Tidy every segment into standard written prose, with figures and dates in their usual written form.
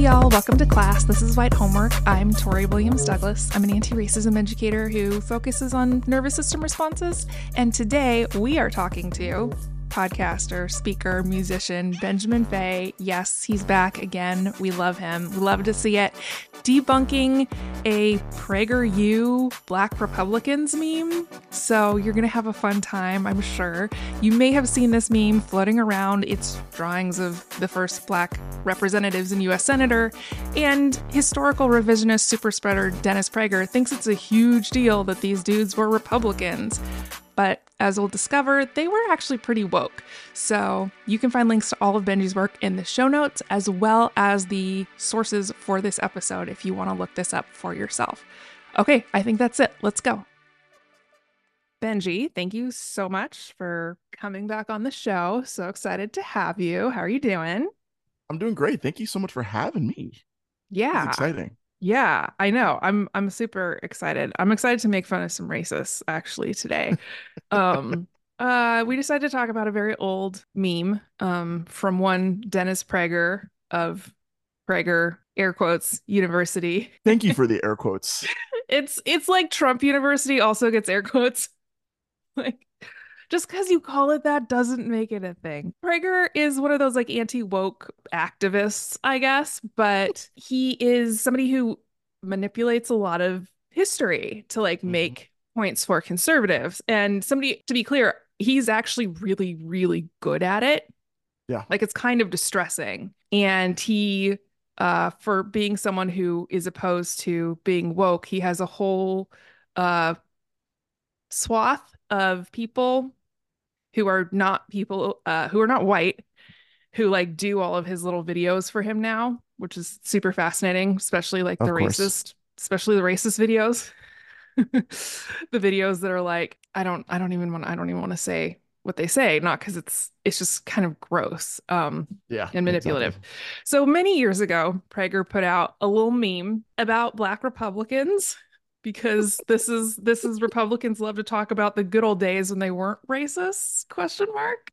y'all. Welcome to class. This is White Homework. I'm Tori Williams Douglas. I'm an anti-racism educator who focuses on nervous system responses. And today we are talking to podcaster, speaker, musician, Benjamin Fay. Yes, he's back again. We love him. We love to see it. Debunking a PragerU Black Republicans meme. So you're going to have a fun time, I'm sure. You may have seen this meme floating around. It's drawings of the first Black representatives and U.S. Senator, and historical revisionist super spreader Dennis Prager thinks it's a huge deal that these dudes were Republicans. But as we'll discover, they were actually pretty woke. So you can find links to all of Benji's work in the show notes, as well as the sources for this episode if you want to look this up for yourself. Okay, I think that's it. Let's go. Benji, thank you so much for coming back on the show. So excited to have you. How are you doing? I'm doing great. Thank you so much for having me. This is Yeah. exciting. Yeah, I know. I'm super excited. I'm excited to make fun of some racists actually today. Um, we decided to talk about a very old meme, from one Dennis Prager of Prager, air quotes, University. Thank you for the air quotes. It's like Trump University also gets air quotes. Like, just because you call it that doesn't make it a thing. Prager is one of those like anti-woke activists, I guess, but he is somebody who manipulates a lot of history to like Mhm. make points for conservatives. And somebody, to be clear, he's actually really, really good at it. Yeah, Like it's kind of distressing. And he, for being someone who is opposed to being woke, he has a whole uh swath of people who are not white, who like do all of his little videos for him now, which is super fascinating, of course. especially the racist videos. The videos that are like, I don't even want to say what they say, not because it's just kind of gross, Yeah, and exactly. manipulative. So many years ago, Prager put out a little meme about Black Republicans because this is Republicans love to talk about the good old days when they weren't racists, question mark.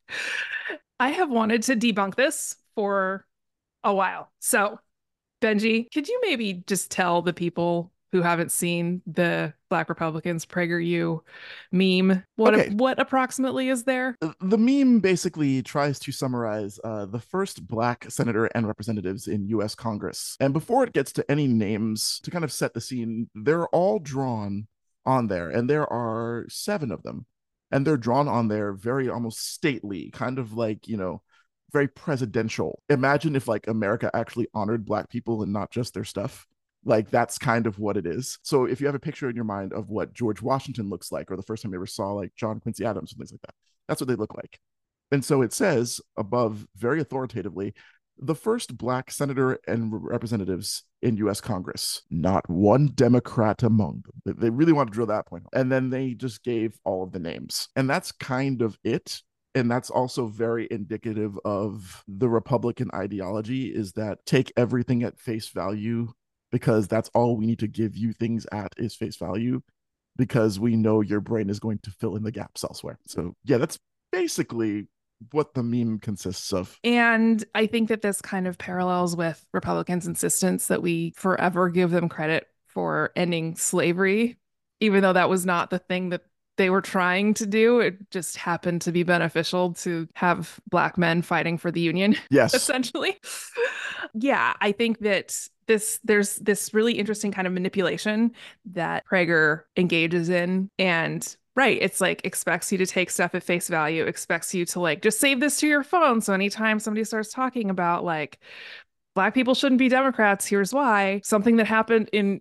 I have wanted to debunk this for a while. So, Benji, could you maybe just tell the people who haven't seen the Black Republicans PragerU meme Okay, what approximately is there? the meme basically tries to summarize the first Black senator and representatives in U.S. Congress. And before it gets to any names, to kind of set the scene, they're all drawn on there, and there are 7 of them. And they're drawn on there very almost stately, kind of like, very presidential. Imagine if like America actually honored Black people and not just their stuff. Like that's kind of what it is. So if you have a picture in your mind of what George Washington looks like, or the first time you ever saw like John Quincy Adams and things like that, that's what they look like. And so it says above very authoritatively, the first Black senator and representatives in US Congress, not one Democrat among them. They really want to drill that point. And then they just gave all of the names. And that's kind of it. And that's also very indicative of the Republican ideology, is that take everything at face value, because that's all we need to give you things at is face value, because we know your brain is going to fill in the gaps elsewhere. So yeah, that's basically what the meme consists of. And I think that this kind of parallels with Republicans' insistence that we forever give them credit for ending slavery, even though that was not the thing that they were trying to do. It just happened to be beneficial to have Black men fighting for the Union, Yes. essentially. Yeah, I think that there's this really interesting kind of manipulation that Prager engages in. And right, it's like expects you to take stuff at face value, expects you to like just save this to your phone. So anytime somebody starts talking about like Black people shouldn't be Democrats, here's why. Something that happened in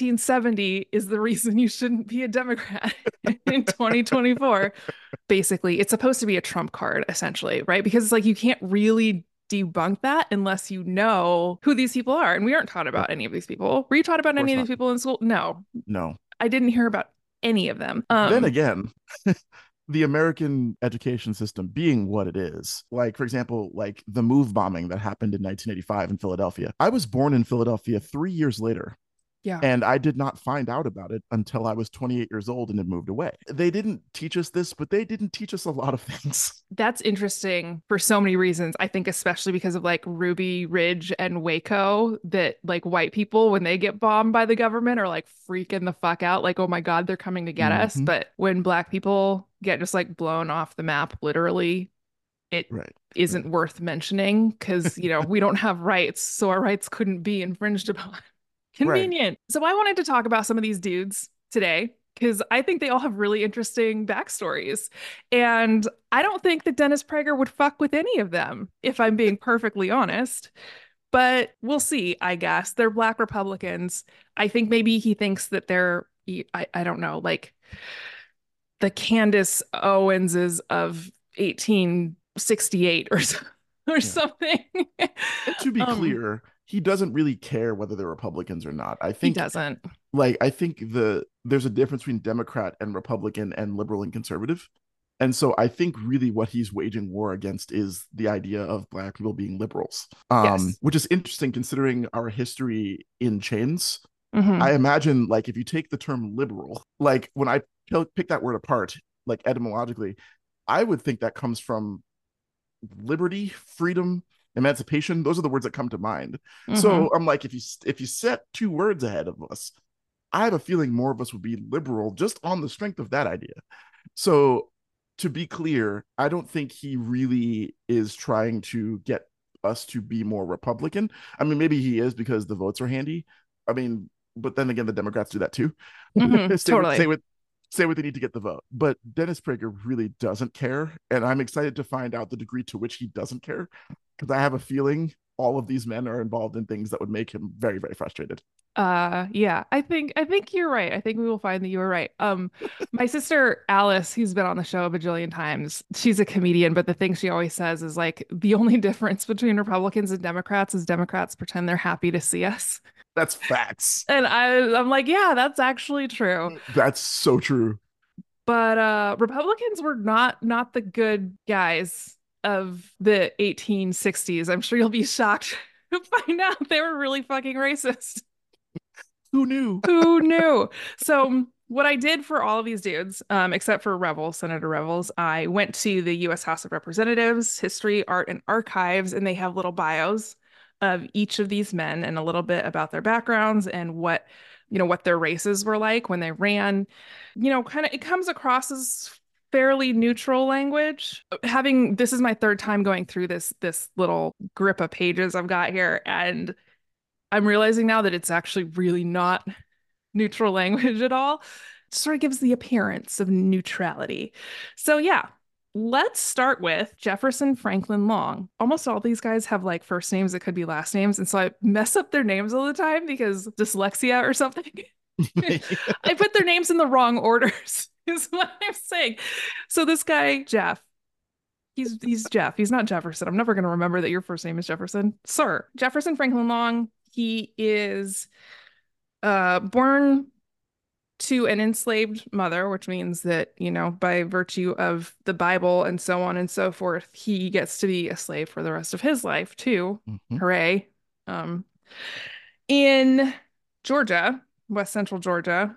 1870 is the reason you shouldn't be a Democrat in 2024. Basically, it's supposed to be a trump card, essentially, right? Because it's like you can't really debunk that unless you know who these people are. And we aren't taught Of about any of these people. Were you taught about any course of not. these people in school? No, No. I didn't hear about any of them. Then again, the American education system being what it is, like, for example, like the move bombing that happened in 1985 in Philadelphia. I was born in Philadelphia 3 years later. Yeah. And I did not find out about it until I was 28 years old and had moved away. They didn't teach us this, but they didn't teach us a lot of things. That's interesting for so many reasons. I think especially because of like Ruby Ridge and Waco, that like white people, when they get bombed by the government, are like freaking the fuck out. Like, oh my God, they're coming to get us. Mm-hmm. But when black people get just like blown off the map, literally, it Right. Right. isn't worth mentioning because, we don't have rights. So our rights couldn't be infringed upon. Right. Convenient. So I wanted to talk about some of these dudes today because I think they all have really interesting backstories. And I don't think that Dennis Prager would fuck with any of them, if I'm being perfectly honest. But we'll see, I guess. They're black Republicans. I think maybe he thinks that they're, I don't know, like the Candace Owenses of 1868 or Yeah. something. And to be um, clear, he doesn't really care whether they're Republicans or not. I he think doesn't. I think there's a difference between Democrat and Republican and liberal and conservative. And so I think really what he's waging war against is the idea of black people being liberals, Yes. which is interesting considering our history in chains. Hmm. I imagine like if you take the term liberal, like when I pick that word apart, like etymologically, I would think that comes from liberty, freedom, emancipation. Those are the words that come to mind. Hmm. So I'm like, if you set two words ahead of us, I have a feeling more of us would be liberal just on the strength of that idea. So to be clear, I don't think he really is trying to get us to be more Republican. I mean, maybe he is because the votes are handy. I mean, but then again, the Democrats do that too. Hmm. say what say Totally. what say what they need to get the vote. But Dennis Prager really doesn't care, and I'm excited to find out the degree to which he doesn't care, because I have a feeling all of these men are involved in things that would make him very, very frustrated. Yeah, I think you're right. I think we will find that you were right. My sister Alice, who's been on the show a bajillion times, she's a comedian, but the thing she always says is like the only difference between Republicans and Democrats is Democrats pretend they're happy to see us. That's facts. And I'm like, yeah, that's actually true. That's so true. But Republicans were not the good guys of the 1860s. I'm sure you'll be shocked to find out they were really fucking racist. Who knew? Who knew? So what I did for all of these dudes, except for Senator Revels, I went to the U.S. House of Representatives, History, Art, and Archives, and they have little bios of each of these men and a little bit about their backgrounds and what their races were like when they ran. Kind of it comes across as fairly neutral language. Having this is my third time going through this little grip of pages I've got here, and I'm realizing now that it's actually really not neutral language at all. It sort of gives the appearance of neutrality. So, yeah, let's start with Jefferson Franklin Long. Almost all these guys have like first names that could be last names. And so I mess up their names all the time because dyslexia or something. I put their names in the wrong orders, is what I'm saying. So, this guy, Jeff, he's Jeff. He's not Jefferson. I'm never going to remember that your first name is Jefferson. Sir, Jefferson Franklin Long. He is born to an enslaved mother, which means that, by virtue of the Bible and so on and so forth, he gets to be a slave for the rest of his life, too. Mhm. Hooray. Um, in Georgia, West Central Georgia,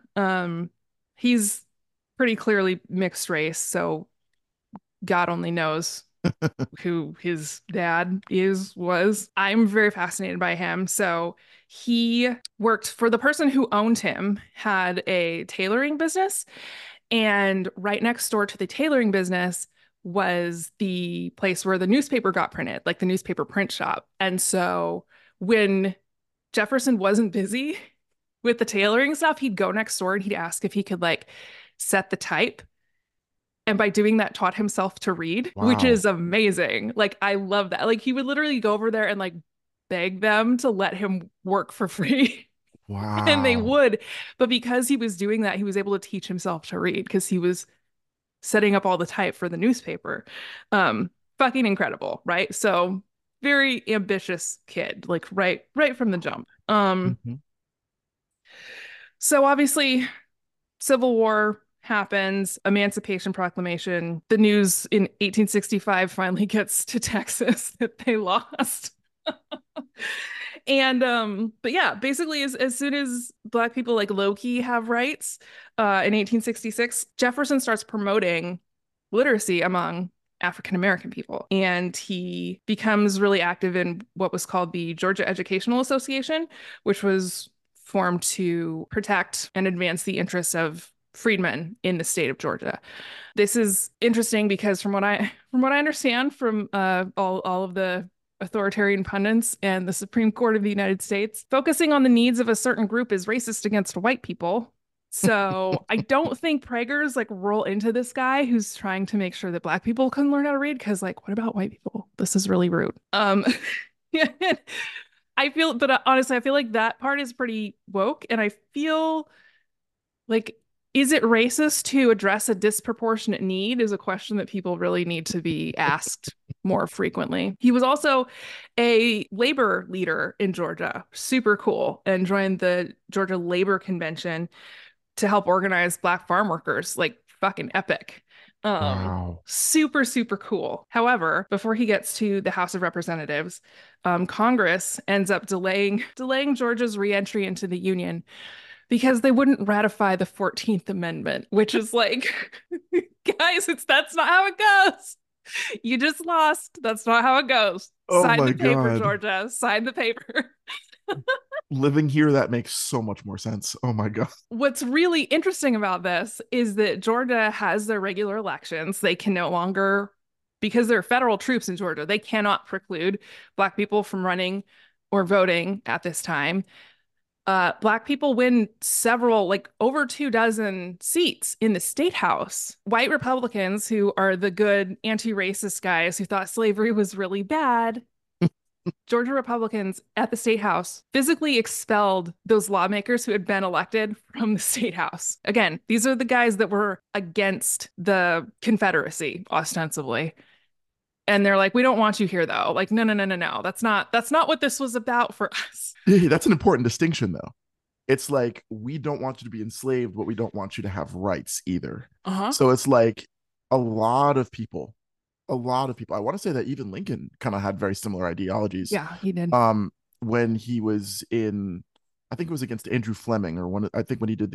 he's pretty clearly mixed race, so God only knows who his dad was. I'm very fascinated by him. So he worked for the person who owned him, had a tailoring business, and right next door to the tailoring business was the place where the newspaper got printed, like the newspaper print shop. And so when Jefferson wasn't busy with the tailoring stuff, he'd go next door and he'd ask if he could like set the type, and by doing that taught himself to read, which Wow. is amazing. Like I love that. Like he would literally go over there and like beg them to let him work for free. And they Wow. would. But because he was doing that, he was able to teach himself to read because he was setting up all the type for the newspaper. Fucking incredible, right? So very ambitious kid, like right from the jump. Mhm. So obviously Civil War happens, Emancipation Proclamation. The news in 1865 finally gets to Texas that they lost. And but yeah, basically as soon as black people like low-key have rights, in 1866, Jefferson starts promoting literacy among African American people. And he becomes really active in what was called the Georgia Educational Association, which was formed to protect and advance the interests of freedmen in the state of Georgia. This is interesting because from what I understand from all of the authoritarian pundits and the Supreme Court of the United States, focusing on the needs of a certain group is racist against white people. So I don't think Prager's like roll into this guy who's trying to make sure that black people can learn how to read because like what about white people? This is really rude. Yeah, but honestly, I feel like that part is pretty woke, and I feel like, is it racist to address a disproportionate need is a question that people really need to be asked more frequently. He was also a labor leader in Georgia, super cool, and joined the Georgia Labor Convention to help organize Black farm workers, like fucking epic. Wow. Super, super cool. However, before he gets to the House of Representatives, Congress ends up delaying Georgia's reentry into the Union because they wouldn't ratify the 14th Amendment, which is like, guys, that's not how it goes. You just lost. That's not how it goes. Oh Sign my the paper, God. Georgia. Sign the paper. Living here, that makes so much more sense. Oh my God. What's really interesting about this is that Georgia has their regular elections. They can no longer, because there are federal troops in Georgia, they cannot preclude black people from running or voting at this time. Black people win several, like over 24 seats in the state house. White Republicans, who are the good anti-racist guys who thought slavery was really bad, Georgia Republicans at the state house physically expelled those lawmakers who had been elected from the state house. Again, these are the guys that were against the Confederacy, ostensibly. And they're like, we don't want you here though. Like, no, no, no, no, no. That's not what this was about for us. Yeah, that's an important distinction, though. It's like we don't want you to be enslaved, but we don't want you to have rights either. Uh-huh. So it's like a lot of people, a lot of people. I want to say that even Lincoln kind of had very similar ideologies. Yeah, he did. When he was in, I think it was against Andrew Fleming, or one. I think when he did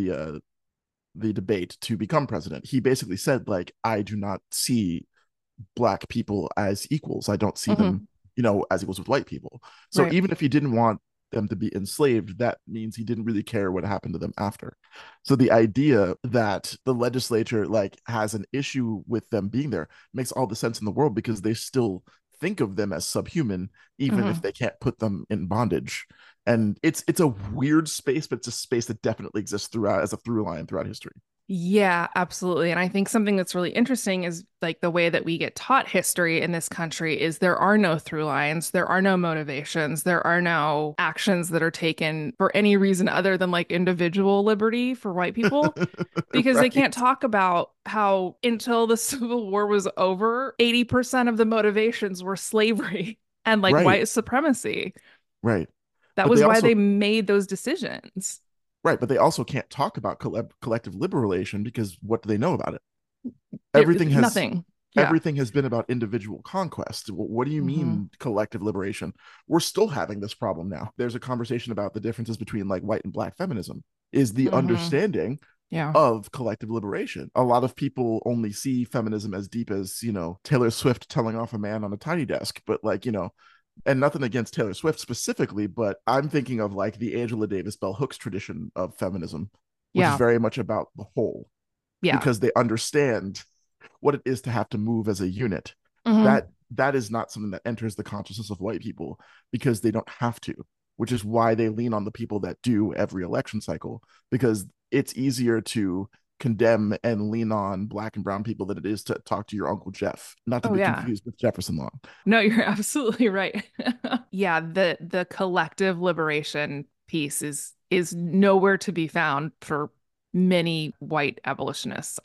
the debate to become president, he basically said like, I do not see black people as equals. I don't see Hmm. them, as equals with white people. So Right. even if he didn't want them to be enslaved, that means he didn't really care what happened to them after. So the idea that the legislature like has an issue with them being there makes all the sense in the world because they still think of them as subhuman, even if Hmm. they can't put them in bondage. And it's a weird space, but it's a space that definitely exists throughout as a through line throughout history. Yeah, absolutely. And I think something that's really interesting is like the way that we get taught history in this country is there are no through lines, there are no motivations, there are no actions that are taken for any reason other than like individual liberty for white people, because they can't Right. talk about how until the Civil War was over, 80% of the motivations were slavery and like Right. white supremacy. Right. That But was they why also they made those decisions. Right, but they also can't talk about collective liberation because what do they know about it? There, Everything has nothing. Yeah. everything has been about individual conquest. What do you Hmm. mean collective liberation? We're still having this problem now. There's a conversation about the differences between like white and black feminism is the Hmm. understanding Yeah. of collective liberation. A lot of people only see feminism as deep as, Taylor Swift telling off a man on a tiny desk, but like, and nothing against Taylor Swift specifically, but I'm thinking of like the Angela Davis Bell Hooks tradition of feminism, which is Yeah. very much about the whole Yeah. because they understand what it is to have to move as a unit. Hmm. That is not something that enters the consciousness of white people because they don't have to, which is why they lean on the people that do every election cycle because it's easier to condemn and lean on black and brown people than it is to talk to your Uncle Jeff, not to Oh be yeah. confused with Jefferson Long. No, you're absolutely right. Yeah, the collective liberation piece is nowhere to be found for many white abolitionists.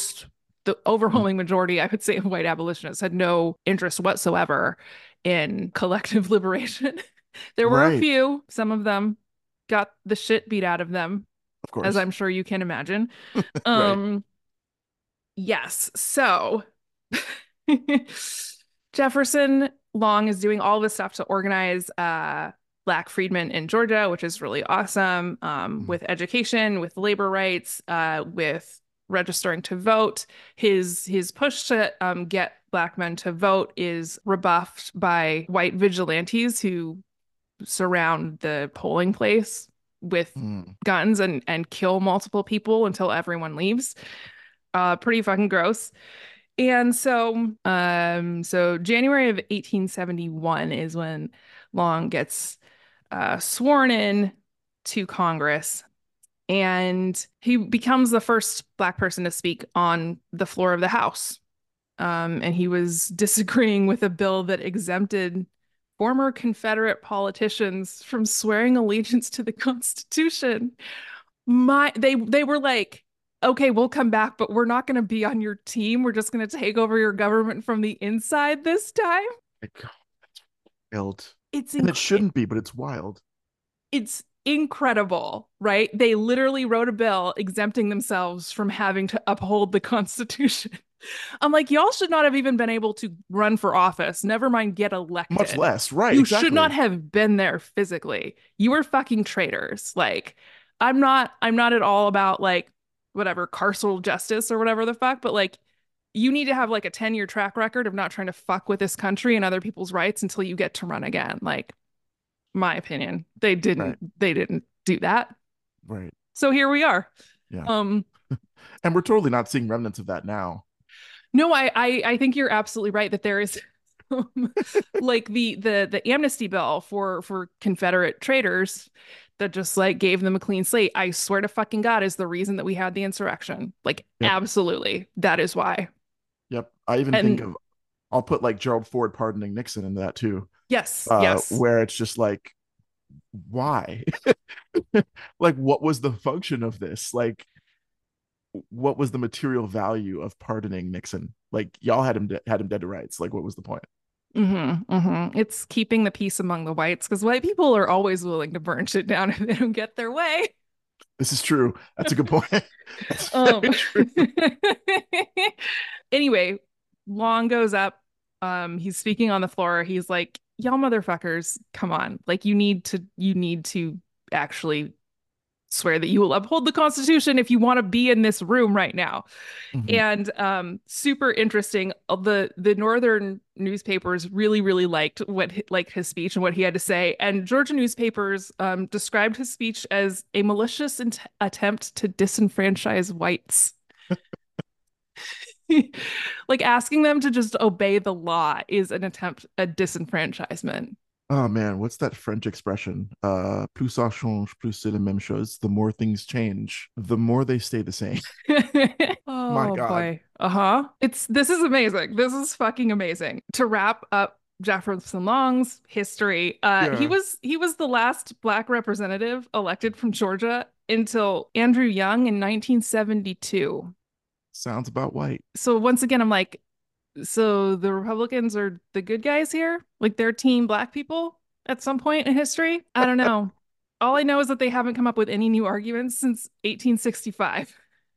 The overwhelming majority, I would say, of white abolitionists had no interest whatsoever in collective liberation. There were a Right, few, some of them got the shit beat out of them, of as course. I'm sure you can imagine. Right. Um, yes. So Jefferson Long is doing all this stuff to organize Black freedmen in Georgia, which is really awesome, Mm. with education, with labor rights, with registering to vote. His push to get Black men to vote is rebuffed by white vigilantes who surround the polling place with Mm. guns and kill multiple people until everyone leaves. Pretty fucking gross. And so January of 1871 is when Long gets sworn in to Congress, and he becomes the first Black person to speak on the floor of the House. And he was disagreeing with a bill that exempted former Confederate politicians from swearing allegiance to the Constitution. They were like, okay, we'll come back, but we're not going to be on your team. We're just going to take over your government from the inside this time. My God, wild. It's And it inc- shouldn't be, but it's wild. it's incredible, right? They literally wrote a bill exempting themselves from having to uphold the Constitution. I'm like, y'all should not have even been able to run for office, never mind get Much elected. less. Right, You should not exactly. have been there physically. You were fucking traitors. Like, I'm not at all about like whatever carceral justice or whatever the fuck, but like you need to have like a 10-year track record of not trying to fuck with this country and other people's rights until you get to run again. Like, my opinion. Right, They didn't do that. right. So here we are. Yeah. Um And we're totally not seeing remnants of that now. no, I think you're absolutely right that there is like the amnesty bill for Confederate traitors that just like gave them a clean slate. I swear to fucking God is the reason that we had the insurrection. Like Yep. absolutely. That is why. Yep. I even think And of, I'll put like Gerald Ford pardoning Nixon into that too. yes, yes. Where it's just like, why? Like, what was the function of this? Like, what was the material value of pardoning Nixon? Like, y'all had him dead to rights. Like, what was the point? It's keeping the peace among the whites because white people are always willing to burn shit down if they don't get their way. This is true. That's a good point. That's Um, very true. anyway, Long goes up. He's speaking on the floor. He's like, "Y'all motherfuckers, come on! Like, you need to actually swear that you will uphold the Constitution if you want to be in this room right now." Mhm. And super interesting. The northern newspapers really liked his speech and what he had to say. And Georgia newspapers described his speech as a malicious attempt to disenfranchise whites. Like asking them to just obey the law is an attempt at disenfranchisement. Oh man, what's that French expression? Plus ça change, plus c'est la même chose. The more things change, the more they stay the same. My Oh God. boy. Uh-huh. This is amazing. This is fucking amazing. To wrap up Jefferson Long's history, Yeah. he was the last Black representative elected from Georgia until Andrew Young in 1972. Sounds about white. So once again, I'm like, so the Republicans are the good guys here? Like they're team Black people at some point in history? I don't know. All I know is that they haven't come up with any new arguments since 1865.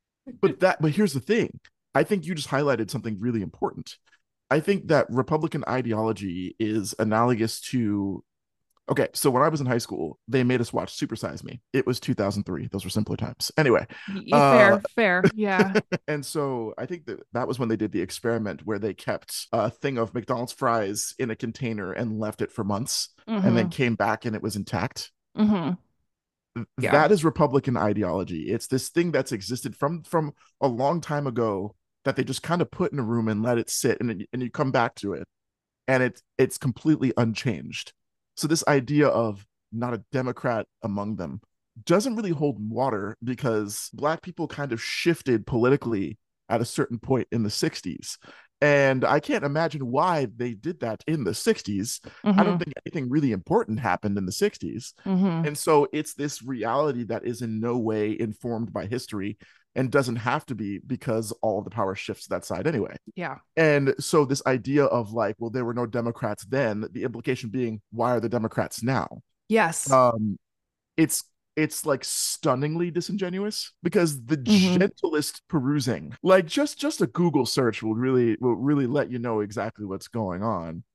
But here's the thing. I think you just highlighted something really important. I think that Republican ideology is analogous to, okay, so when I was in high school, they made us watch Super Size Me. It was 2003. Those were simpler times. Anyway, uh Fair, fair. Yeah. and so I think that that was when they did the experiment where they kept a thing of McDonald's fries in a container and left it for months and then Mm-hmm. came back and it was intact. Mm-hmm. Yeah. That is Republican ideology. It's this thing that's existed from a long time ago that they just kind of put in a room and let it sit, and you come back to it and it's completely unchanged. So this idea of not a Democrat among them doesn't really hold water because Black people kind of shifted politically at a certain point in the 60s. And I can't imagine why they did that in the 60s. I don't Mm-hmm. think anything really important happened in the 60s. Mm-hmm. And so it's this reality that is in no way informed by history and doesn't have to be because all of the power shifts to that side anyway. Yeah. And so this idea of like, well, there were no Democrats then, the implication being, why are the Democrats now? Yes. Um, it's it's like stunningly disingenuous because the Mm-hmm. gentlest perusing, like just a Google search will really let you know exactly what's going on.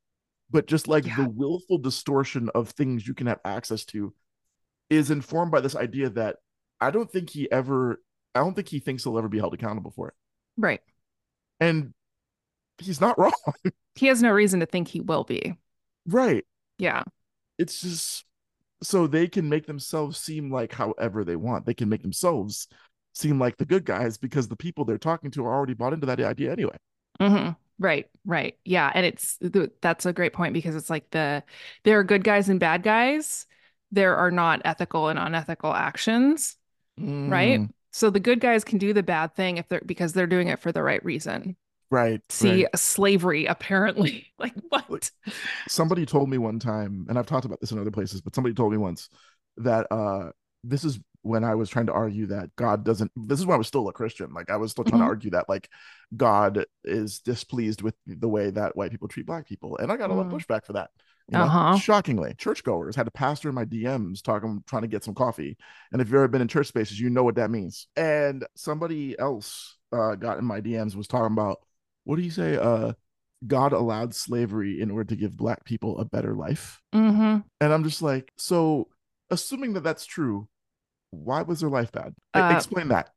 but just like the Yeah. willful distortion of things you can have access to is informed by this idea that I don't think he ever, I don't think he thinks he'll ever be held accountable for it. Right. And he's not wrong. He has no reason to think he will be. Right. Yeah. It's just so they can make themselves seem like however they want. They can make themselves seem like the good guys because the people they're talking to are already bought into that idea anyway. Hmm. Right, right. Yeah. And that's a great point because it's like there are good guys and bad guys. There are not ethical and unethical actions, right? Mm, So the good guys can do the bad thing if they're because they're doing it for the right reason. right, See, right. slavery, apparently. Like, Like what? somebody told me one time, and I've talked about this in other places, but somebody told me once that this is when I was trying to argue that God doesn't, this is when I was still a Christian. Like I was still trying to Mhm. argue that like God is displeased with the way that white people treat black people. And I got a lot of Mm. pushback for that. Uh-huh. Shockingly, churchgoers had a pastor in my DMs talking, trying to get some coffee. And if you've ever been in church spaces, you know what that means. And somebody else got in my DMs was talking about, what do you say? God allowed slavery in order to give black people a better life. Hmm. And I'm just like, so assuming that that's true, why was their life bad? Uh, Explain that.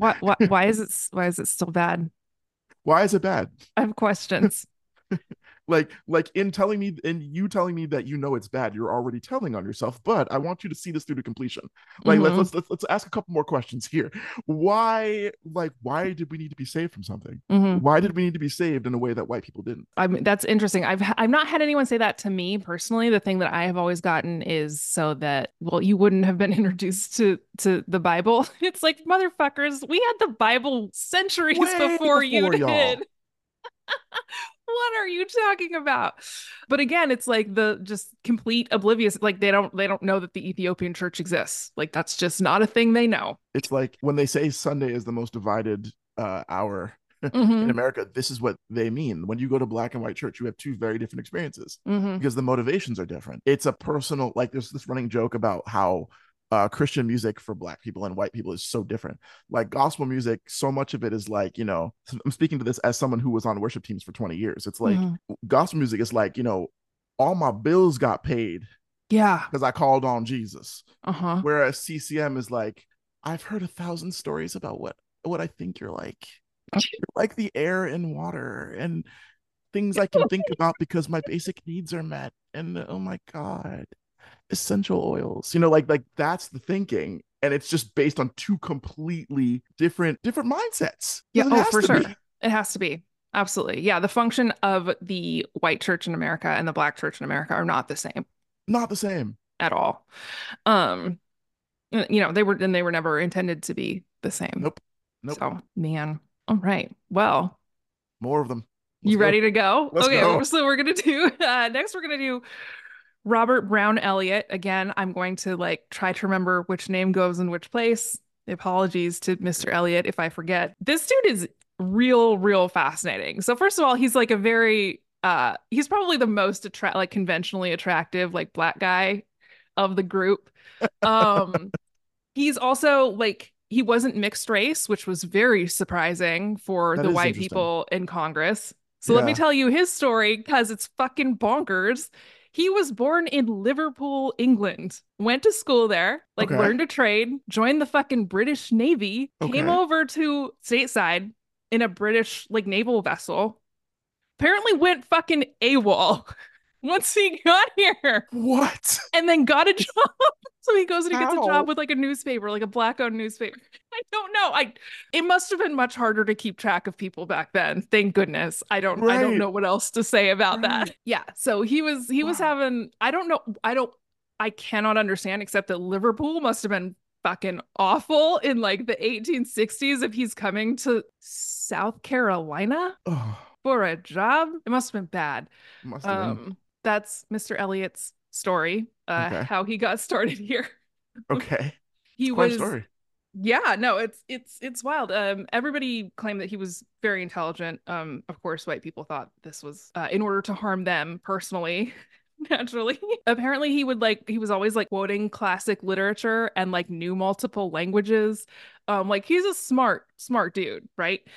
why is it still bad? Why is it bad? I have questions. Like in telling me, in you telling me that you know it's bad, you're already telling on yourself, but I want you to see this through to completion. Like let's Hmm. let's let's, let's ask a couple more questions here. Why did we need to be saved from something? Hmm. Why did we need to be saved in a way that white people didn't? I mean, that's interesting. I've not had anyone say that to me personally. The thing that I have always gotten is so that, well, you wouldn't have been introduced to the Bible. It's like, motherfuckers, we had the Bible centuries Way before you before did. y'all. What are you talking about? But again, it's like the just complete oblivious. Like they don't know that the Ethiopian church exists. Like that's just not a thing they know. It's like when they say Sunday is the most divided hour in Hmm. America, this is what they mean. When you go to black and white church, you have two very different experiences Hmm. because the motivations are different. It's a personal, like there's this running joke about how Christian music for black people and white people is so different. Like gospel music, so much of it is like, I'm speaking to this as someone who was on worship teams for 20 years. It's like Hmm. gospel music is like, all my bills got paid Yeah. because I called on Jesus. Uh-huh. Whereas CCM is like, I've heard 1,000 stories about what I think you're like. You're like the air and water and things I can think about because my basic needs are met. And oh my God, essential oils. Like that's the thinking. And it's just based on two completely different mindsets. Yeah. Because it Oh, has for to sure. be. It has to be. Absolutely. Yeah. The function of the white church in America and the black church in America are not the same Not the same. at all. Um, they were never intended to be the same. Nope. Nope. So, man. All right. Well, More of them. Let's you go. ready to go? Let's Okay. go. So we're gonna do next. We're gonna do Robert Brown Elliott. Again, I'm going to like try to remember which name goes in which place. Apologies to Mr. Elliott if I forget. This dude is real fascinating. So first of all, he's like a very he's probably the most like conventionally attractive like black guy of the group. Um he's also like he wasn't mixed race, which was very surprising for That the is white interesting. people in Congress. So let me Yeah. tell you his story because it's fucking bonkers. He was born in Liverpool, England, went to school there, like Okay. learned a trade, joined the fucking British Navy, came Okay. over to stateside in a British like naval vessel, apparently went fucking AWOL once he got here What? and then got a job. So he goes and he gets a job How? with like a newspaper, like a black-owned newspaper. I don't know. It must have been much harder to keep track of people back then. Thank goodness. I don't Right. know what else to say about that. Right. Yeah. So he was Wow. having I cannot understand except that Liverpool must have been fucking awful in like the 1860s if he's coming to South Carolina Oh, for a job. It must have been bad. must have been. That's Mr. Elliott's story, Okay. how he got started here. Okay. It's He quite a was, story. yeah, no, it's wild. Everybody claimed that he was very intelligent. Of course, white people thought this was in order to harm them personally. Naturally. Apparently he was always like quoting classic literature and like knew multiple languages. Like he's a smart dude, right?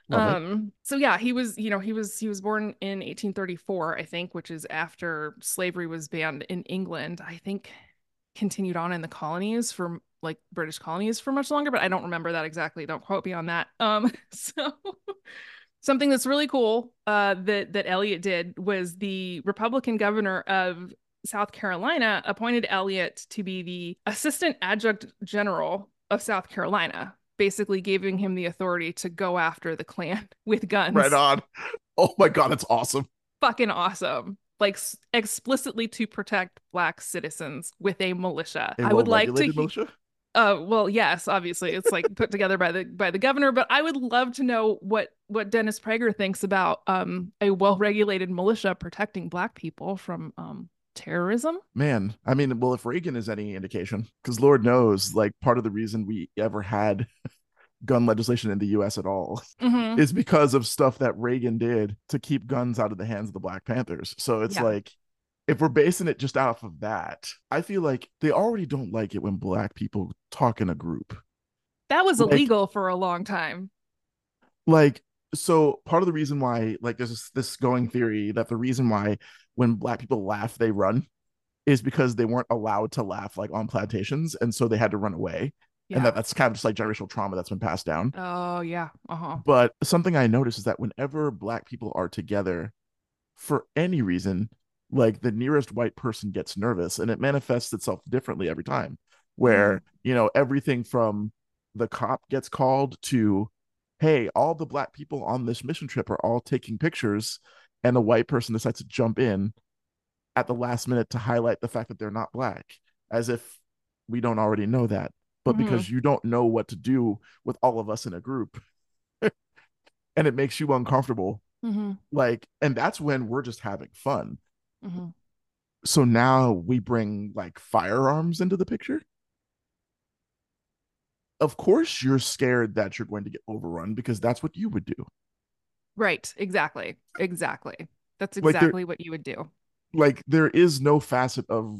Love it. So yeah, he was born in 1834, I think, which is after slavery was banned in England. I think continued on in the colonies for like British colonies for much longer, but I don't remember that exactly. Don't quote me on that. So something that's really cool that Elliot did was the Republican governor of South Carolina appointed Elliot to be the assistant adjutant general of South Carolina, basically giving him the authority to go after the Klan with Right guns. on. Oh my God, that's awesome. Fucking awesome. Like explicitly to protect black citizens with a militia. A I would like to well-regulated militia? well, yes, obviously it's like put together by the governor, but I would love to know what Dennis Prager thinks about a well-regulated militia protecting black people from terrorism. Man, I mean, well, if Reagan is any indication, because Lord knows, like, part of the reason we ever had gun legislation in the US at all Hmm. is because of stuff that Reagan did to keep guns out of the hands of the Black Panthers. So it's Yeah. like, if we're basing it just off of that, I feel like they already don't like it when Black people talk in a group. That was Like, illegal for a long time. like, so part of the reason why, like, there's this going theory that the reason why when Black people laugh, they run is because they weren't allowed to laugh like on plantations, and so they had to run away. And Yeah. that's kind of just like generational trauma that's been passed down. Oh, yeah. Uh-huh. But something I noticed is that whenever Black people are together for any reason, like the nearest white person gets nervous, and it manifests itself differently every time. Hmm. Where, everything from the cop gets called to, hey, all the Black people on this mission trip are all taking pictures, and the white person decides to jump in at the last minute to highlight the fact that they're not Black, as if we don't already know that. But Hmm. because you don't know what to do with all of us in a group, and it makes you uncomfortable, Hmm. like, and that's when we're just having fun. Hmm. So now we bring like firearms into the picture. Of course you're scared that you're going to get overrun, because that's what you would do. Right. Exactly. Exactly. That's like there exactly what you would do. there is no facet of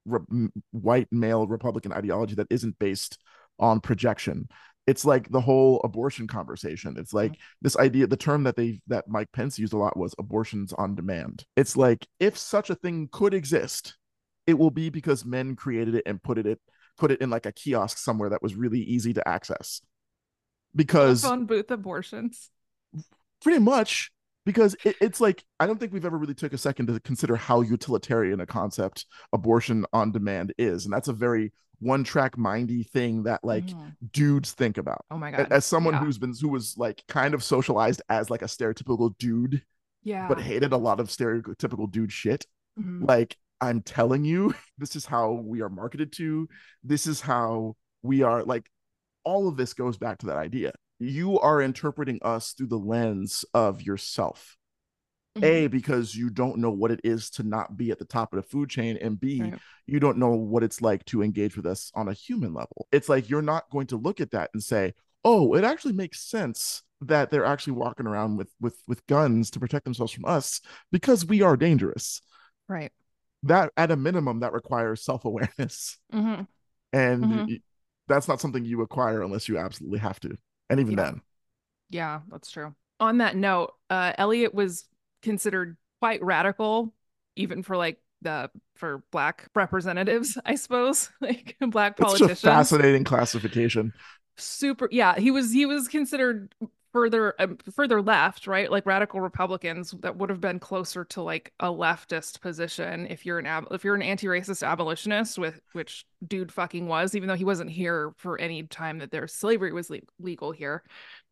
white male Republican ideology that isn't based on projection. It's like the whole abortion conversation. It's Mhm. like this idea, the term that Mike Pence used a lot was abortions on demand. It's like, if such a thing could exist, it will be because men created it and put it in like a kiosk somewhere that was really easy to access. Because Telephone booth abortions. pretty much, because it's like, I don't think we've ever really took a second to consider how utilitarian a concept abortion on demand is, and that's a very one track mindy thing that like Mhm. dudes think about. Oh my God. As someone Yeah. who was like kind of socialized as like a stereotypical dude but Yeah. hated a lot of stereotypical dude shit, Mhm. like, I'm telling you, this is how we are marketed to. This is how we are, like, all of this goes back to that idea. You are interpreting us through the lens of yourself. Mhm. A, because you don't know what it is to not be at the top of the food chain, and B, Right. you don't know what it's like to engage with us on a human level. It's like you're not going to look at that and say, "Oh, it actually makes sense that they're actually walking around with guns to protect themselves from us because we are dangerous." Right. That, at a minimum, that requires self-awareness, Hmm. and Hmm. that's not something you acquire unless you absolutely have to. And even Yeah. then, Yeah, that's true. On that note, Elliot was considered quite radical, even for like the for black representatives, I suppose, like black it's such a politicians. fascinating classification. Super, yeah, he was considered further left, right? Like radical Republicans that would have been closer to like a leftist position if you're an anti-racist abolitionist, with which dude fucking was, even though he wasn't here for any time that their slavery was legal here.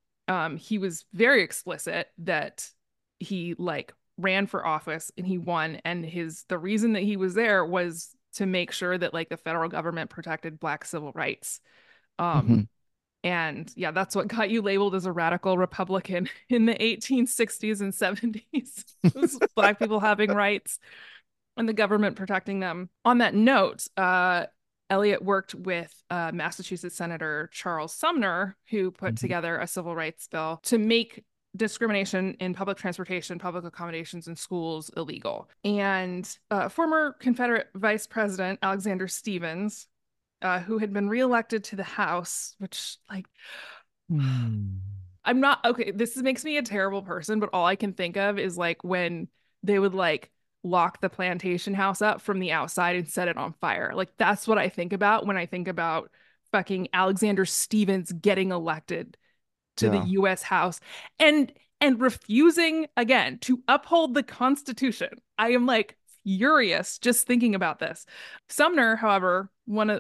He was very explicit that he like ran for office and he won, and the reason that he was there was to make sure that like the federal government protected black civil rights. Um, Mm-hmm. and yeah, that's what got you labeled as a radical Republican in the 1860s and 70s. Was black people having rights and the government protecting them. On that note, Eliot worked with Massachusetts Senator Charles Sumner, who put Mm-hmm. together a civil rights bill to make discrimination in public transportation, public accommodations, and schools illegal. And former Confederate Vice President Alexander Stephens, who had been reelected to the House, which, like, Hmm. I'm not okay. Makes me a terrible person, but all I can think of is like when they would like lock the plantation house up from the outside and set it on fire. Like that's what I think about when I think about fucking Alexander Stevens getting elected to the Yeah. US House and refusing again to uphold the Constitution. I am like furious just thinking about this. Sumner, however,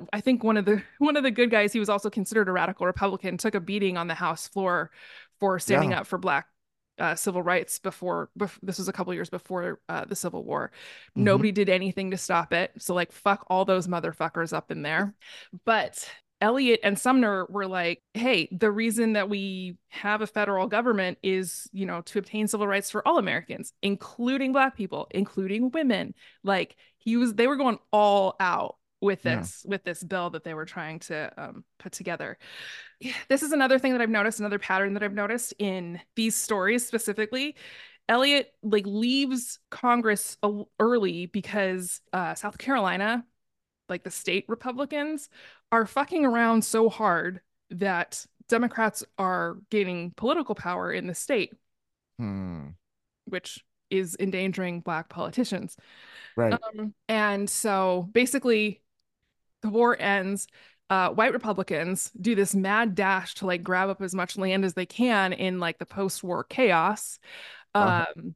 one of the good guys, he was also considered a radical Republican, took a beating on the House floor for standing Yeah. up for black civil rights this was a couple years before the Civil War. Hmm. Nobody did anything to stop it. So like fuck all those motherfuckers up in there. But Eliot and Sumner were like, hey, the reason that we have a federal government is, to obtain civil rights for all Americans, including black people, including women. Like they were going all out with Yeah. this bill that they were trying to put together. This is another thing that I've noticed, another pattern that I've noticed in these stories specifically. Eliot like leaves Congress early because South Carolina, like the state Republicans, are fucking around so hard that Democrats are gaining political power in the state, Hmm. which is endangering black politicians. Right. And so basically, the war ends. White Republicans do this mad dash to like grab up as much land as they can in like the post-war chaos. Uh-huh. Um,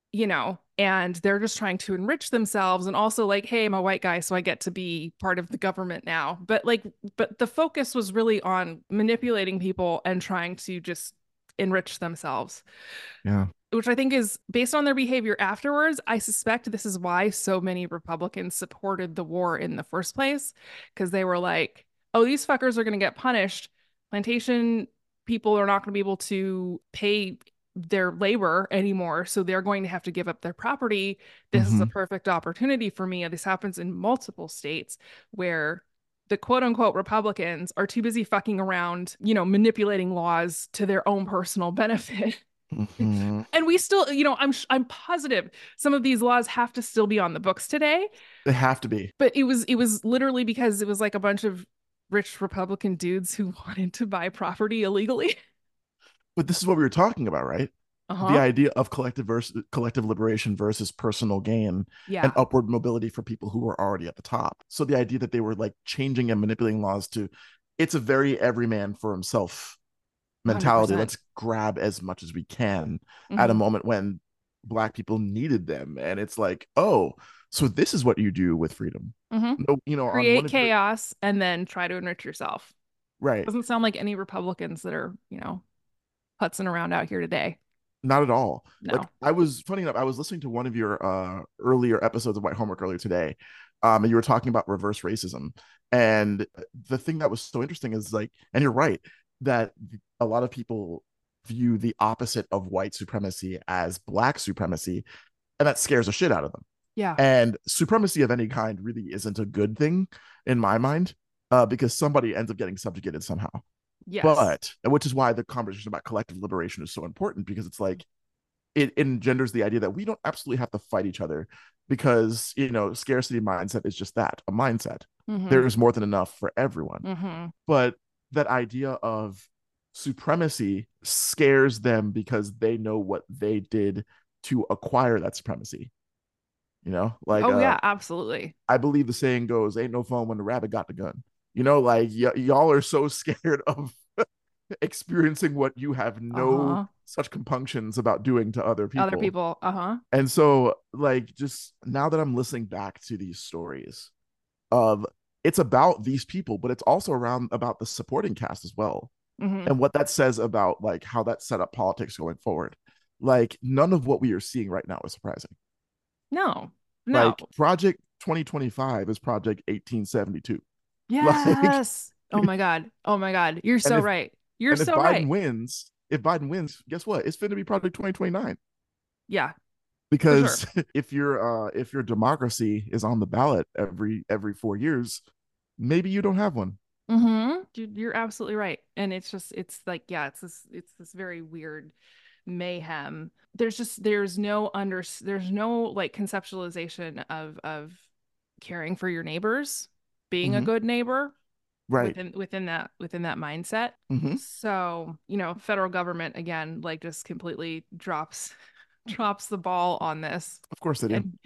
and they're just trying to enrich themselves and also like, hey, I'm a white guy, so I get to be part of the government now. But the focus was really on manipulating people and trying to just enrich themselves, Yeah. which I think is based on their behavior afterwards. I suspect this is why so many Republicans supported the war in the first place, because they were like, oh, these fuckers are going to get punished. Plantation people are not going to be able to pay their labor anymore, so they're going to have to give up their property. This is a Hmm. perfect opportunity for me. This happens in multiple states where the quote unquote Republicans are too busy fucking around, manipulating laws to their own personal benefit. Hmm. And we still, I'm positive some of these laws have to still be on the books today, They have to be. but it was literally because it was like a bunch of rich Republican dudes who wanted to buy property illegally. But this is what we were talking about, right? The Uh-huh. idea of collective liberation versus personal gain and Yeah, upward mobility for people who were already at the top. So the idea that they were like changing and manipulating laws to, it's a very every man for himself mentality. 100%. Let's grab as much as we can at a Hmm. moment when black people needed them. And it's like, oh, so this is what you do with freedom. Hmm. No, on one Create of your chaos and then try to enrich yourself. right. Doesn't sound like any Republicans that are, putzing around out here today. Not at all. Like No. I was funny enough, I was listening to one of your earlier episodes of White Homework earlier today. And you were talking about reverse racism. And the thing that was so interesting is like, and you're right, that a lot of people view the opposite of white supremacy as black supremacy, and that scares the shit out of them. Yeah. And supremacy of any kind really isn't a good thing in my mind, because somebody ends up getting subjugated somehow. Yes. But which is why the conversation about collective liberation is so important, because it's like it engenders the idea that we don't absolutely have to fight each other, because scarcity mindset is just that, a mindset. Hmm. There's more than enough for everyone. Hmm. But that idea of supremacy scares them because they know what they did to acquire that supremacy. Like Oh yeah, absolutely. I believe the saying goes, ain't no fun when the rabbit got the gun. Like y'all are so scared of experiencing what you have no Uh-huh. such compunctions about doing to other Other people. people. Uh-huh. And so, like, just now that I'm listening back to these stories of it's about these people, but it's also around about the supporting cast as well. Hmm. And what that says about like how that set up politics going forward. Like, none of what we are seeing right now is surprising. No. No. Like, Project 2025 is Project 1872. Like, Yes. Oh my God. Oh my God. You're and so if right. You're and if so Biden right. wins, guess what? It's going to be Project 2029. Yeah, for sure. Because if your democracy is on the ballot every 4 years, maybe you don't have one. You're absolutely right. And it's like, yeah, it's this very weird mayhem. There's no like conceptualization of caring for your neighbors, being a Hmm. good neighbor. Right. within that mindset. Hmm. So, federal government again, like just completely drops the ball on this. Of course they do. And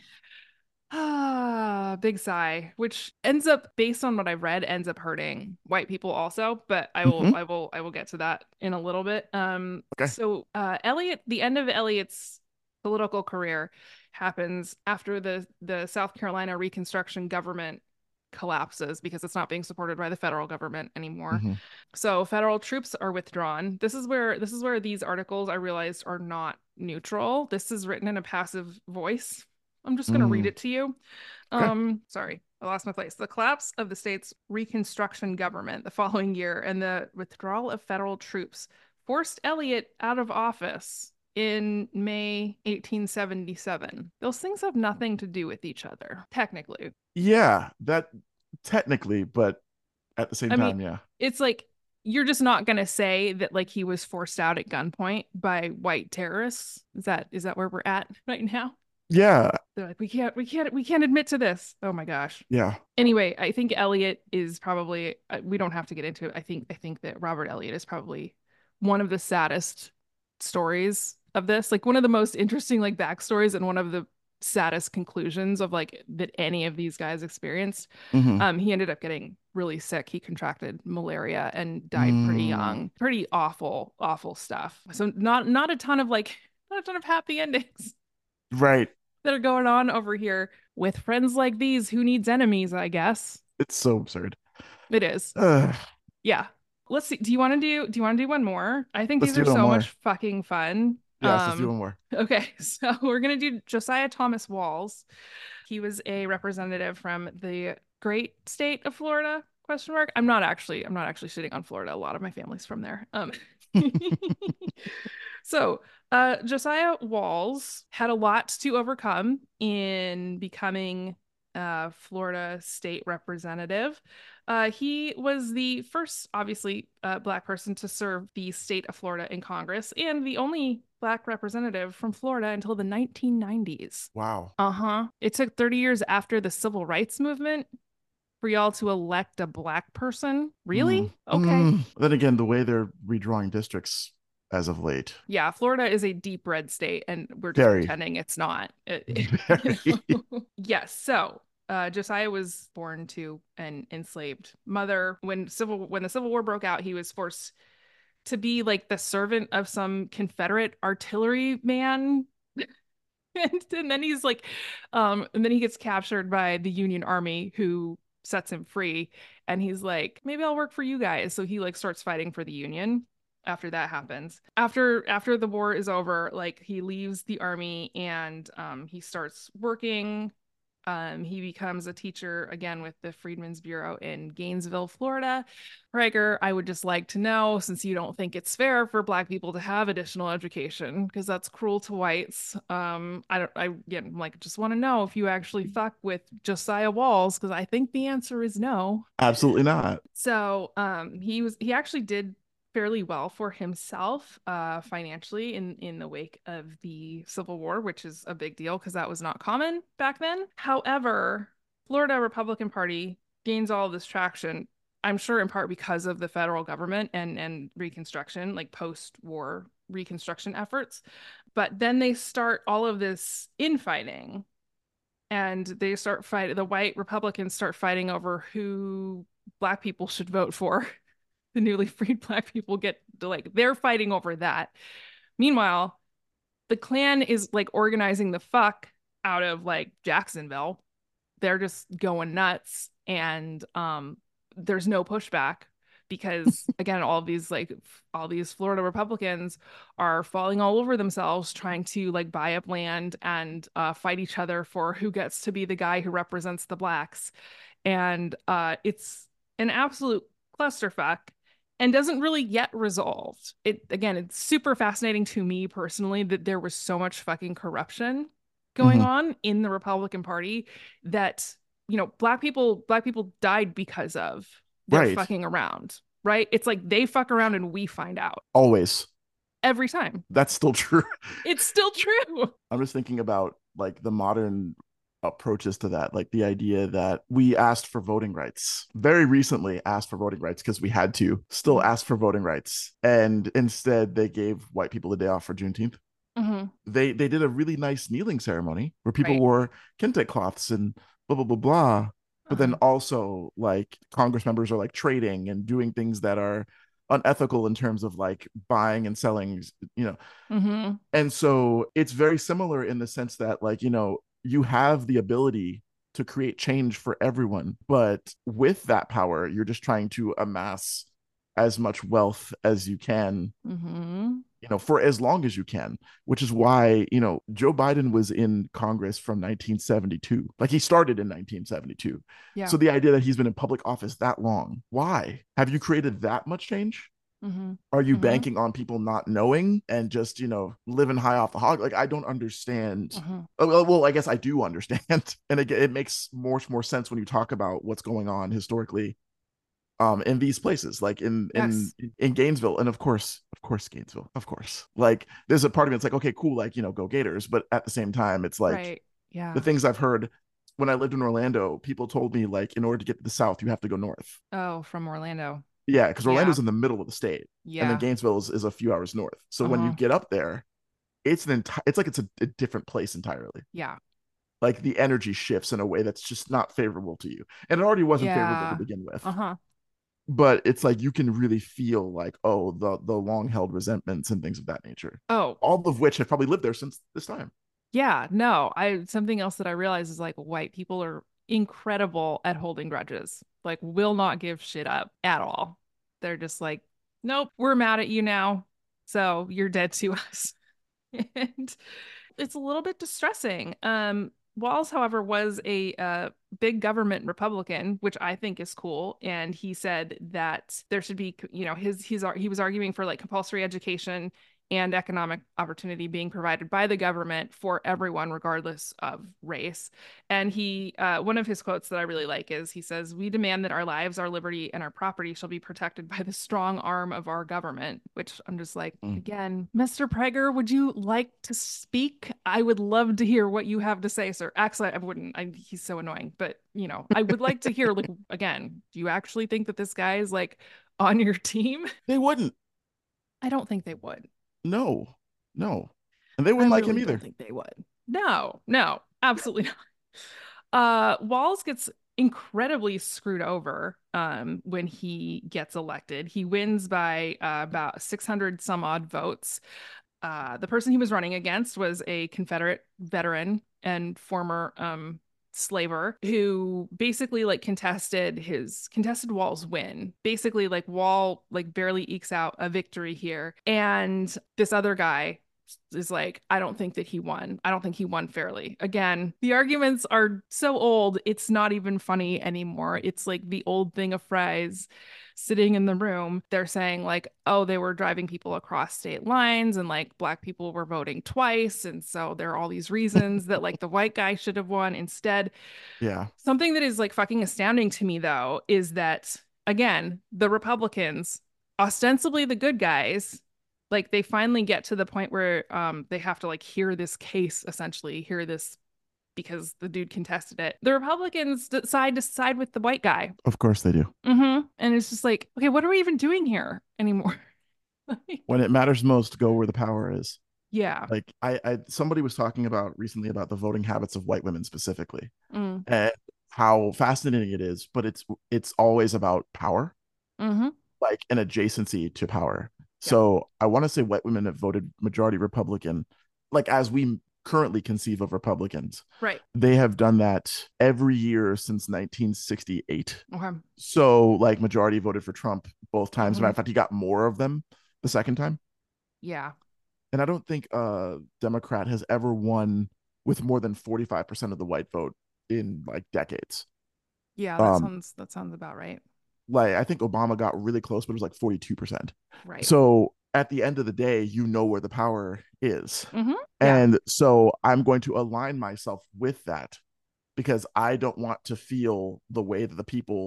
big sigh, which ends up, based on what I've read, ends up hurting white people also, but I will Hmm. I will I will get to that in a little bit. Okay. So the end of Eliot's political career happens after the South Carolina Reconstruction government collapses because it's not being supported by the federal government anymore. Hmm. So federal troops are withdrawn. This is where these articles I realized are not neutral. This is written in a passive voice. I'm just going to read Mm. it to you. Okay. Sorry, I lost my place. The collapse of the state's Reconstruction government the following year and the withdrawal of federal troops forced Eliot out of office in May 1877. Those things have nothing to do with each other, technically. Yeah, that technically, but at the same I mean, time, yeah. it's like you're just not going to say that like he was forced out at gunpoint by white terrorists. Is that where we're at right now? Yeah. They're like, we can't admit to this. Oh my gosh. Yeah. Anyway, I think Eliot is probably we don't have to get into it. I think that Robert Eliot is probably one of the saddest stories of this. Like one of the most interesting like backstories and one of the saddest conclusions of like that any of these guys experienced. Hmm. He ended up getting really sick. He contracted malaria and died pretty Mm. young. Pretty awful, awful stuff. So not a ton of like not a ton of happy endings Right. that are going on over here with friends like these. Who needs enemies, I guess. It's so absurd. It is. Ugh. Yeah. Let's see. Do you want to do one more? I think Let's these do are one so more. much fucking fun. Yes, let's do one more. Okay, so we're gonna do Josiah Thomas Walls. He was a representative from the great state of Florida, question mark. I'm not actually sitting on Florida. A lot of my family's from there. So, Josiah Walls had a lot to overcome in becoming Florida state representative. He was the first, obviously, Black person to serve the state of Florida in Congress and the only Black representative from Florida until the 1990s. Wow. Uh-huh. It took 30 years after the civil rights movement for y'all to elect a Black person. Mm. Really? Okay. Mm. Then again, the way they're redrawing districts as of late. Yeah, Florida is a deep red state, and we're just Very, pretending it's not. very. Yes. So, Josiah was born to an enslaved mother. When the Civil War broke out, he was forced to be like the servant of some Confederate artillery man. And then he's like, and then he gets captured by the Union Army, who sets him free. And he's like, maybe I'll work for you guys. So he like starts fighting for the Union after that happens. After the war is over, like he leaves the army and he starts working. He becomes a teacher again with the Freedmen's Bureau in Gainesville, Florida. Riker, I would just like to know, since you don't think it's fair for Black people to have additional education, because that's cruel to whites. Again, like, just want to know if you actually fuck with Josiah Walls, because I think the answer is no. Absolutely not. So, he actually did fairly well for himself financially in the wake of the Civil War, which is a big deal because that was not common back then. However, Florida Republican Party gains all of this traction, I'm sure in part because of the federal government and Reconstruction, like post-war Reconstruction efforts. But then they start all of this infighting and they start fighting. The white Republicans start fighting over who Black people should vote for. The newly freed Black people get like they're fighting over that. Meanwhile, the Klan is like organizing the fuck out of like Jacksonville. They're just going nuts, and there's no pushback because again, all these Florida Republicans are falling all over themselves trying to like buy up land and fight each other for who gets to be the guy who represents the Blacks, and it's an absolute clusterfuck and doesn't really get resolved. It's super fascinating to me personally that there was so much fucking corruption going Hmm. on in the Republican Party that, black people died because of their Right. fucking around, right? It's like they fuck around and we find out Always. every time. That's still true. It's still true. I'm just thinking about like the modern approaches to that, like the idea that we asked for voting rights, very recently asked for voting rights because we had to, still Mhm. ask for voting rights, and instead they gave white people the day off for Juneteenth. Mhm. They did a really nice kneeling ceremony where people Right. wore kente cloths and blah blah blah blah. But then Uh-huh. also like Congress members are like trading and doing things that are unethical in terms of like buying and selling, you know. Mhm. And so it's very similar in the sense that like, you have the ability to create change for everyone, but with that power, you're just trying to amass as much wealth as you can, Mhm. for as long as you can, which is why, Joe Biden was in Congress from 1972. Like he started in 1972. Yeah. So the idea that he's been in public office that long, why? Have you created that much change? Mhm. Are you Mhm. banking on people not knowing and just, living high off the hog? Like, I don't understand. Mhm. Well, I guess I do understand. And it makes more sense when you talk about what's going on historically in these places, like Yes. in Gainesville. And of course Gainesville, of course, like there's a part of me that's like, okay, cool, like, go Gators, but at the same time it's like Right. the Yeah. things I've heard when I lived in Orlando, people told me like in order to get to the south you have to go north. Oh, from Orlando. Yeah, because Yeah. Orlando's in the middle of the state, and then Yeah. Gainesville is a few hours north. So when you Uh-huh. get up there, it's like it's a different place entirely. Yeah. Like the energy shifts in a way that's just not favorable to you, and it already wasn't favorable to Yeah. begin with. Uh-huh. But it's like you can really feel like, oh, the long held resentments and things of that nature, Oh, all of which have probably lived there since this time. yeah. No, something else that I realize is like white people are incredible at holding grudges. Like will not give shit up at all. They're just like, nope, we're mad at you now. So you're dead to us. And it's a little bit distressing. Walls, however, was a big government Republican, which I think is cool. And he said that there should be, he was arguing for like compulsory education and economic opportunity being provided by the government for everyone, regardless of race. And one of his quotes that I really like is he says, "We demand that our lives, our liberty, and our property shall be protected by the strong arm of our government," which I'm just like, Mm. again, Mr. Prager, would you like to speak? I would love to hear what you have to say, sir. Actually, I wouldn't. He's so annoying, but I would like to hear, like, again, do you actually think that this guy is like on your team? They wouldn't. I don't think they would. No, no, and they I wouldn't like him really don't either. think they would. No, no, absolutely not. Walls gets incredibly screwed over when he gets elected. He wins by about 600 some odd votes. The person he was running against was a Confederate veteran and former slaver who basically like contested Wall's win. Basically, like Wall like barely ekes out a victory here. And this other guy is like, I don't think that he won. I don't think he won fairly. Again, the arguments are so old, it's not even funny anymore. It's like the old thing of fries sitting in the room. They're saying, like, oh, they were driving people across state lines and like black people were voting twice. And so there are all these reasons that like the white guy should have won instead. Yeah, Something that is like fucking astounding to me, though, is that, again, the Republicans, ostensibly the good guys, like they finally get to the point where they have to like hear this case, essentially, hear this because the dude contested it. The Republicans decide to side with the white guy. of course they do. And it's just like, okay, what are we even doing here anymore? Like, When it matters most, go where the power is. yeah. Like I somebody was talking about recently about the voting habits of white women specifically, Mm. and how fascinating it is, but it's always about power, Mm-hmm. like an adjacency to power. Yep. So I want to say white women have voted majority Republican, like as we currently conceive of Republicans. Right. They have done that every year since 1968. Okay. So like majority voted for Trump both times. Matter Mm-hmm. of fact, he got more of them the second time. Yeah. And I don't think a Democrat has ever won with more than 45% of the white vote in like decades. Yeah, Um, that sounds about right. like I think Obama got really close, but it was like 42%. Right. So at the end of the day, you know where the power is. Mm-hmm. Yeah. And so I'm going to align myself with that because I don't want to feel the way that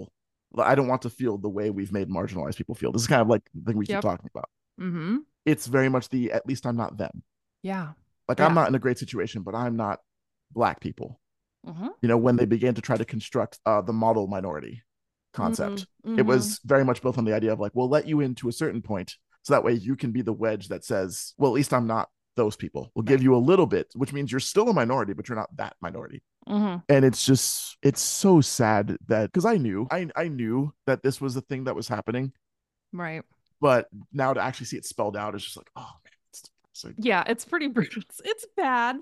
I don't want to feel the way we've made marginalized people feel. This is kind of like the thing we keep Yep. talking about. Mm-hmm. It's very much at least I'm not them. Yeah. Like I'm Yeah. not in a great situation, but I'm not black people. Mm-hmm. When they began to try to construct the model minority concept. It Mm-hmm. was very much built on the idea of like, we'll let you in to a certain point so that way you can be the wedge that says, well, at least I'm not those people. We'll give Right. you a little bit, which means you're still a minority, but you're not that minority. Mm-hmm. And it's so sad that because I knew that this was the thing that was happening, Right. but now to actually see it spelled out is just like, oh man, it's depressing. Yeah, it's pretty brutal. It's bad.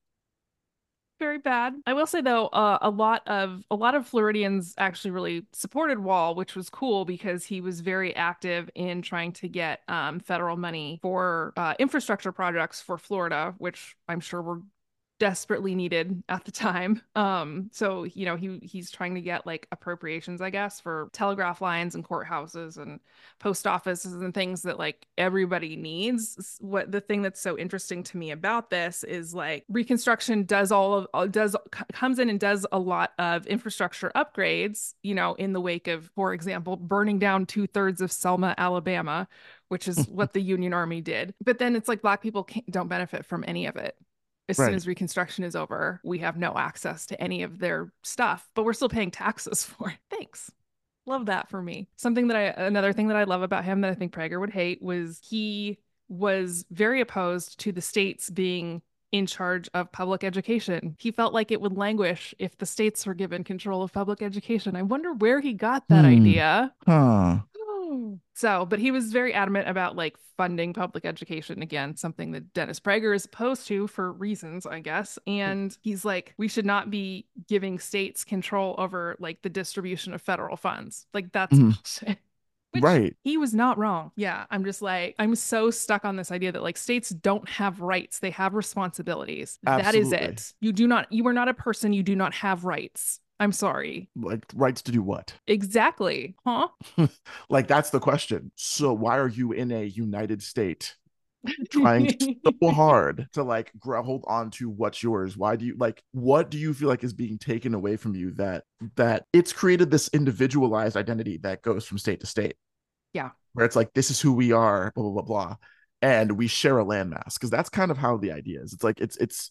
Very bad. I will say though, a lot of Floridians actually really supported Wall, which was cool because he was very active in trying to get federal money for infrastructure projects for Florida, which I'm sure were desperately needed at the time. So he's trying to get like appropriations, I guess, for telegraph lines and courthouses and post offices and things that like everybody needs. What the thing that's so interesting to me about this is like Reconstruction comes in and does a lot of infrastructure upgrades, in the wake of, for example, burning down 2/3 of Selma, Alabama, which is what the Union Army did. But then it's like Black people don't benefit from any of it. As soon Right. as Reconstruction is over, we have no access to any of their stuff, but we're still paying taxes for it. Thanks. Love that for me. Another thing that I love about him that I think Prager would hate was he was very opposed to the states being in charge of public education. He felt like it would languish if the states were given control of public education. I wonder where he got that Hmm. idea. Huh. So, but he was very adamant about like funding public education again, something that Dennis Prager is opposed to for reasons, I guess. And he's like, we should not be giving states control over like the distribution of federal funds. Like that's Mhm. bullshit. Which Right. he was not wrong. Yeah, I'm just like, I'm so stuck on this idea that like states don't have rights, they have responsibilities. That is Absolutely. it. You are not a person, you do not have rights. I'm sorry. Like rights to do what? Exactly. Huh? Like that's the question. So why are you in a United State trying so hard to like hold on to what's yours? Why do you like what do you feel like is being taken away from you that it's created this individualized identity that goes from state to state Yeah. where it's like this is who we are, blah blah blah blah, and we share a landmass because that's kind of how the idea is. It's like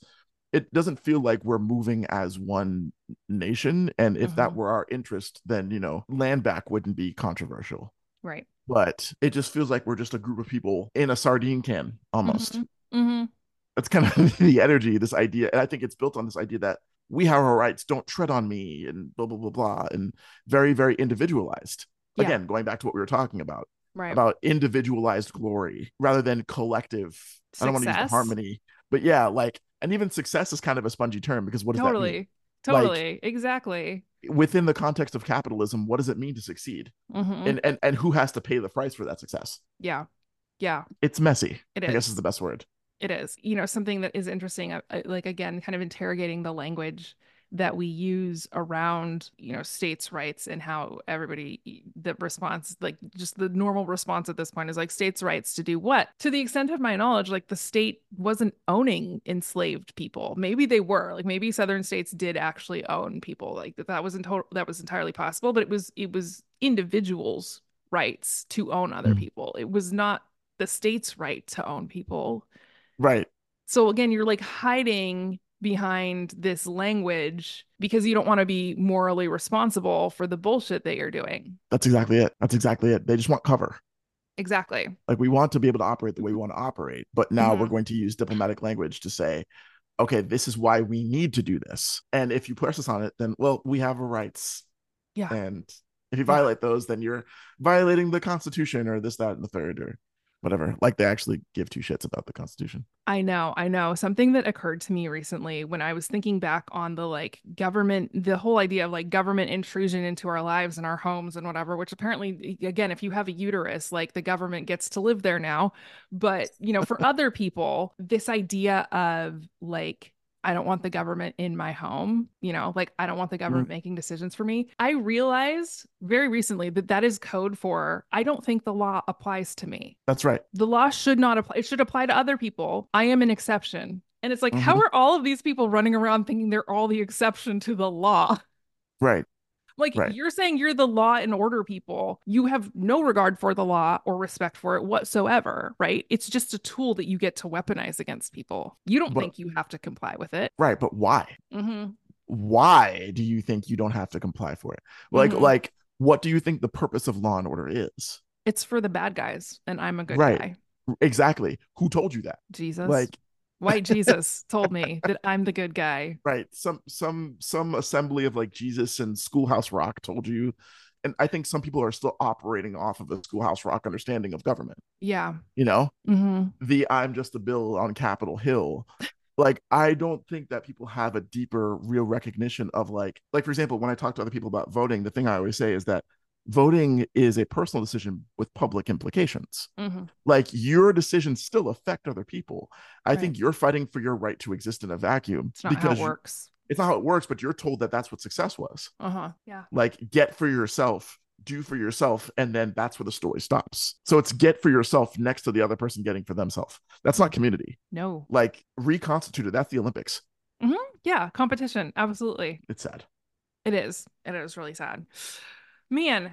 it doesn't feel like we're moving as one nation, and if that Hmm. were our interest, then land back wouldn't be controversial. Right. But it just feels like we're just a group of people in a sardine can almost. Hmm. Hmm. That's kind of the energy, this idea. And I think it's built on this idea that we have our rights, don't tread on me, and blah, blah, blah, blah. And very, very individualized. Yeah. Again, going back to what we were talking Right. about individualized glory rather than collective. I don't want to use the Success. harmony, but yeah, like, and even success is kind of a spongy term because what does that mean? Totally. Like, Totally. Exactly. within the context of capitalism, what does it mean to succeed? Hmm. And who has to pay the price for that success? Yeah. Yeah. It's messy, It I guess is is. the best word. It is. Something that is interesting, like again, kind of interrogating the language that we use around, states' rights and how the response, like just the normal response at this point is like states' rights to do what? To the extent of my knowledge, like the state wasn't owning enslaved people. Maybe they were, like maybe southern states did actually own people. Like that was entirely possible, but it was individuals' rights to own other Mm. people. It was not the state's right to own people. Right. So again, you're like hiding behind this language because you don't want to be morally responsible for the bullshit that you're doing. That's exactly it. That's exactly it. They just want cover. Exactly. Like we want to be able to operate the way we want to operate, but now we're Hmm. going to use diplomatic language to say, okay, this is why we need to do this. And if you press us on it, then well, we have our rights. Yeah. And if you Yeah. violate those, then you're violating the Constitution or this, that, and the third, or whatever. Like they actually give two shits about the Constitution. I know, I know. Something that occurred to me recently when I was thinking back on the like government, the whole idea of like government intrusion into our lives and our homes and whatever, which apparently, again, if you have a uterus, like the government gets to live there now. But, for other people, this idea of like, I don't want the government in my home, like I don't want the Mm, government making decisions for me. I realized very recently that that is code for I don't think the law applies to me. that's right. The law should not apply. It should apply to other people. I am an exception. And it's like, how Mhm. are all of these people running around thinking they're all the exception to the law? Right. Like, Right. you're saying you're the law and order people. You have no regard for the law or respect for it whatsoever, right? It's just a tool that you get to weaponize against people. You don't But think you have to comply with it. right. But why? Hmm. why do you think you don't have to comply for it? Mhm. Like what do you think the purpose of law and order is? It's for the bad guys, and I'm a good Right. guy. Exactly. Who told you that? Jesus. Like, White Jesus told me that I'm the good guy. right. Some assembly of like Jesus and Schoolhouse Rock told you. And I think some people are still operating off of a Schoolhouse Rock understanding of government. Yeah. You know, Hmm. the I'm just a bill on Capitol Hill. Like, I don't think that people have a deeper, real recognition of like, for example, when I talk to other people about voting, the thing I always say is that voting is a personal decision with public implications. Hmm. Like, your decisions still affect other people. I Right. think you're fighting for your right to exist in a vacuum It's not how it because works. it's not how it works, but you're told that that's what success was. Uh-huh. Yeah. Like, get for yourself, do for yourself, and then that's where the story stops. So it's get for yourself next to the other person getting for themselves. That's not community. No. Like, reconstituted, that's the Olympics. Hmm. Yeah. Competition. Absolutely. It's sad. It is. It is really sad. Man,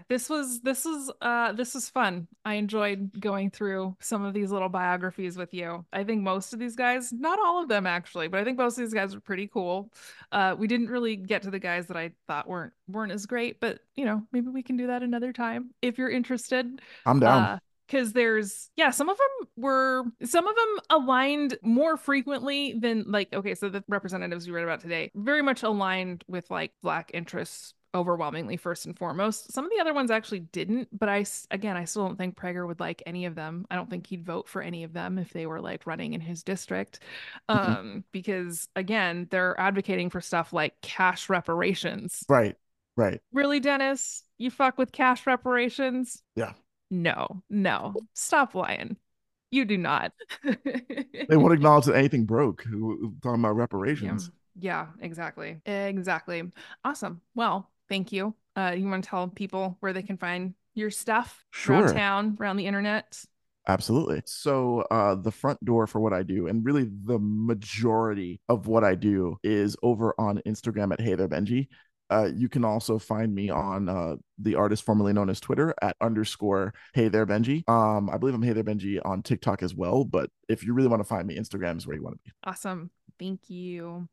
this was fun. I enjoyed going through some of these little biographies with you. I think most of these guys, not all of them actually, but I think most of these guys were pretty cool. We didn't really get to the guys that I thought weren't as great, but maybe we can do that another time if you're interested. I'm down. Because some of them aligned more frequently than like, okay, so the representatives we read about today very much aligned with like Black interests overwhelmingly first and foremost. Some of the other ones actually didn't, but I still don't think Prager would like any of them. I don't think he'd vote for any of them if they were like running in his district. Mhm. Because again, they're advocating for stuff like cash reparations. Right. Right. Really, Dennis? You fuck with cash reparations? Yeah. No, no. Stop lying. You do not. They won't acknowledge that anything broke. Talking about Yeah, reparations. yeah, exactly. Exactly. Awesome. Well, thank you. You want to tell people where they can find your stuff around Sure. town, around the internet? Absolutely. So, the front door for what I do, and really the majority of what I do, is over on Instagram at Hey There Benji. You can also find me on the artist formerly known as Twitter at _ Hey There Benji. I believe I'm Hey There Benji on TikTok as well. But if you really want to find me, Instagram is where you want to be. Awesome. Thank you.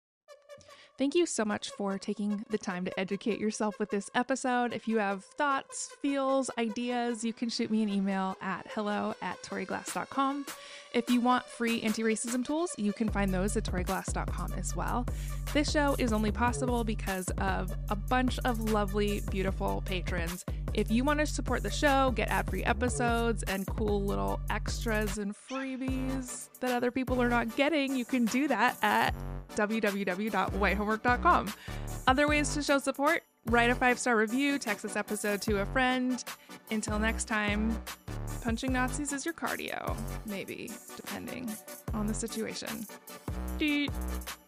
Thank you so much for taking the time to educate yourself with this episode. If you have thoughts, feels, ideas, you can shoot me an email at hello@toryglass.com. If you want free anti-racism tools, you can find those at toryglass.com as well. This show is only possible because of a bunch of lovely, beautiful patrons. If you want to support the show, get ad-free episodes and cool little extras and freebies that other people are not getting, you can do that at www.whitehomework.com. Other ways to show support: write a 5-star review, text this episode to a friend. Until next time, punching Nazis is your cardio, maybe, depending on the situation. Doot.